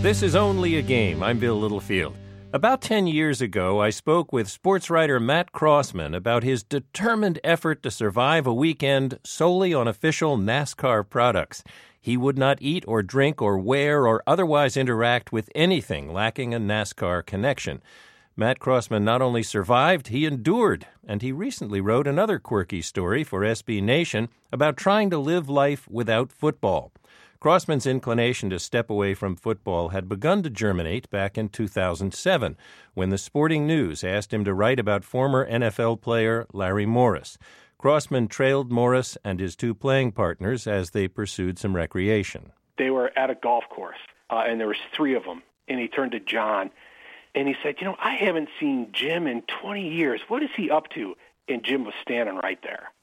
This is Only a Game. I'm Bill Littlefield. About 10 years ago, I spoke with sports writer Matt Crossman about his determined effort to survive a weekend solely on official NASCAR products. He would not eat or drink or wear or otherwise interact with anything lacking a NASCAR connection. Matt Crossman not only survived, he endured, and he recently wrote another quirky story for SB Nation about trying to live life without football. Crossman's inclination to step away from football had begun to germinate back in 2007 when the Sporting News asked him to write about former NFL player Larry Morris. Crossman trailed Morris and his two playing partners as they pursued some recreation. They were at a golf course, and there was three of them, and he turned to John, and he said, I haven't seen Jim in 20 years. What is he up to? And Jim was standing right there.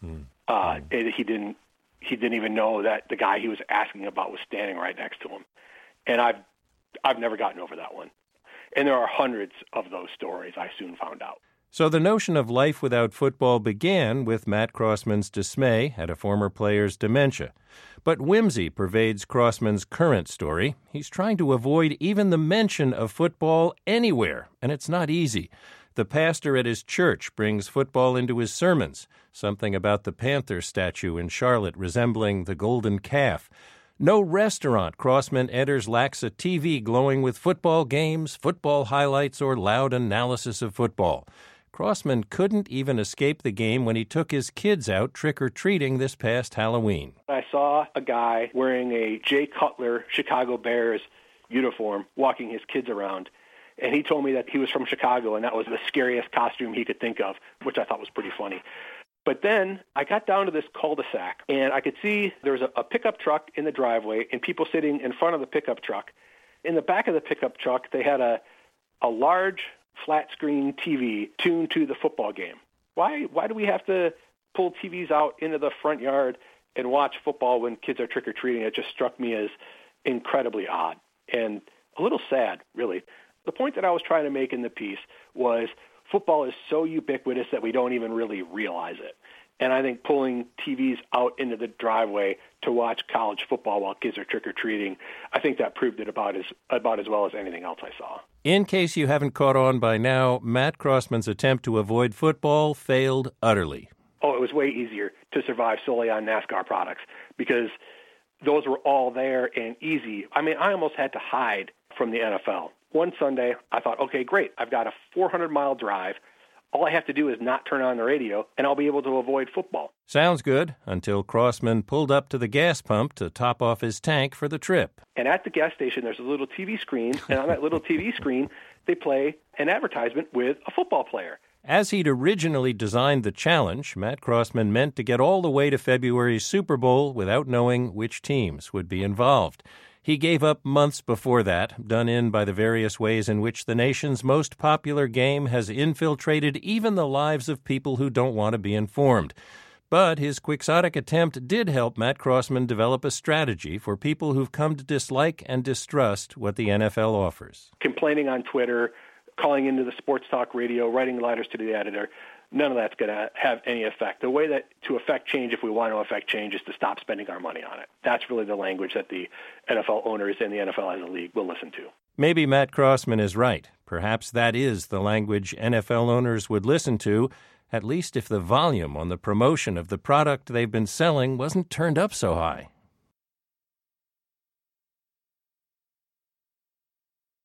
He didn't even know that the guy he was asking about was standing right next to him. And I've never gotten over that one. And there are hundreds of those stories, I soon found out. So the notion of life without football began with Matt Crossman's dismay at a former player's dementia. But whimsy pervades Crossman's current story. He's trying to avoid even the mention of football anywhere, and it's not easy. The pastor at his church brings football into his sermons, something about the Panther statue in Charlotte resembling the golden calf. No restaurant Crossman enters lacks a TV glowing with football games, football highlights, or loud analysis of football. Crossman couldn't even escape the game when he took his kids out trick-or-treating this past Halloween. I saw a guy wearing a Jay Cutler Chicago Bears uniform walking his kids around. And he told me that he was from Chicago, and that was the scariest costume he could think of, which I thought was pretty funny. But then I got down to this cul-de-sac, and I could see there was a pickup truck in the driveway and people sitting in front of the pickup truck. In the back of the pickup truck, they had a large flat-screen TV tuned to the football game. Why do we have to pull TVs out into the front yard and watch football when kids are trick-or-treating? It just struck me as incredibly odd and a little sad, really. The point that I was trying to make in the piece was football is so ubiquitous that we don't even really realize it. And I think pulling TVs out into the driveway to watch college football while kids are trick-or-treating, I think that proved it about as well as anything else I saw. In case you haven't caught on by now, Matt Crossman's attempt to avoid football failed utterly. Oh, it was way easier to survive solely on NASCAR products because those were all there and easy. I mean, I almost had to hide from the NFL. One Sunday, I thought, okay, great. I've got a 400-mile drive. All I have to do is not turn on the radio, and I'll be able to avoid football. Sounds good, until Crossman pulled up to the gas pump to top off his tank for the trip. And at the gas station, there's a little TV screen, and on that little TV screen, they play an advertisement with a football player. As he'd originally designed the challenge, Matt Crossman meant to get all the way to February's Super Bowl without knowing which teams would be involved. He gave up months before that, done in by the various ways in which the nation's most popular game has infiltrated even the lives of people who don't want to be informed. But his quixotic attempt did help Matt Crossman develop a strategy for people who've come to dislike and distrust what the NFL offers. Complaining on Twitter, calling into the sports talk radio, writing letters to the editor, none of that's going to have any effect. The way that to affect change, if we want to affect change, is to stop spending our money on it. That's really the language that the NFL owners and the NFL as a league will listen to. Maybe Matt Crossman is right. Perhaps that is the language NFL owners would listen to, at least if the volume on the promotion of the product they've been selling wasn't turned up so high.